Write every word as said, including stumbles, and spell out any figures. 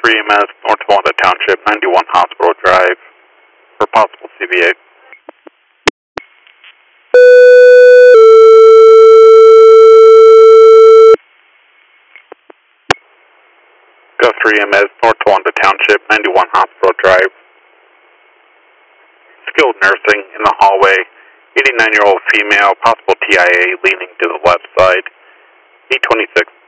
three E M S, North Wanda Township, ninety-one Hospital Drive, for possible C V A. Go three E M S, North Wanda Township, ninety-one Hospital Drive. Skilled nursing in the hallway, eighty-nine-year-old female, possible T I A, leaning to the left side, eight twenty-six.